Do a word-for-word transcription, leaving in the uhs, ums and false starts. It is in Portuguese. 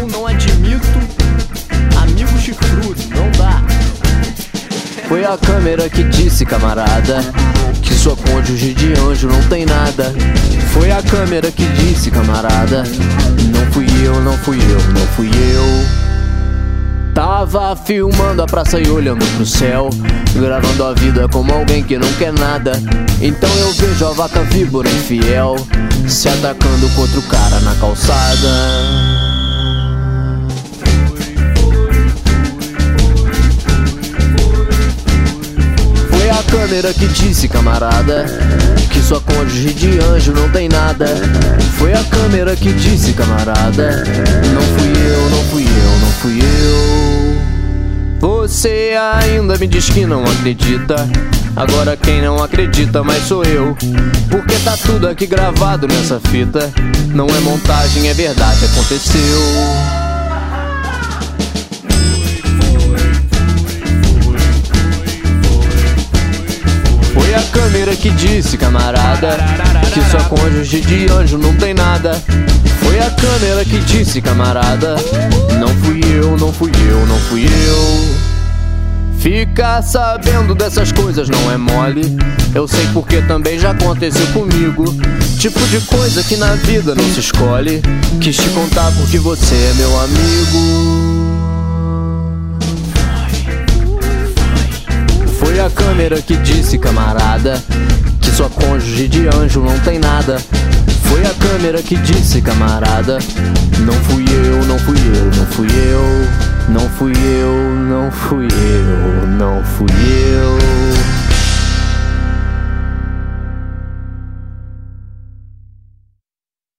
eu não admito amigo chifrudo, não dá. Foi a câmera que disse, camarada, que sua cônjuge de anjo não tem nada. Foi a câmera que disse, camarada, não fui eu, não fui eu, não fui eu. Tava filmando a praça e olhando pro céu, gravando a vida como alguém que não quer nada. Então eu vejo a vaca víbora infiel se atacando contra o cara na calçada. Foi a câmera que disse, camarada, que sua cônjuge de anjo não tem nada. Foi a câmera que disse, camarada, não fui eu, não fui eu, não fui eu. Você ainda me diz que não acredita, agora quem não acredita mais sou eu. Porque tá tudo aqui gravado nessa fita, não é montagem, é verdade, aconteceu. Foi a câmera que disse, camarada, que sua cônjuge de anjo não tem nada. Foi a câmera que disse, camarada, não fui eu, não fui eu, não fui eu. Ficar sabendo dessas coisas não é mole, eu sei porque também já aconteceu comigo. Tipo de coisa que na vida não se escolhe, quis te contar porque você é meu amigo. Foi a câmera que disse, camarada, que sua cônjuge de anjo não tem nada. Foi a câmera que disse, camarada, não fui eu, não fui eu, não fui eu. Não fui eu, não fui eu, não fui eu.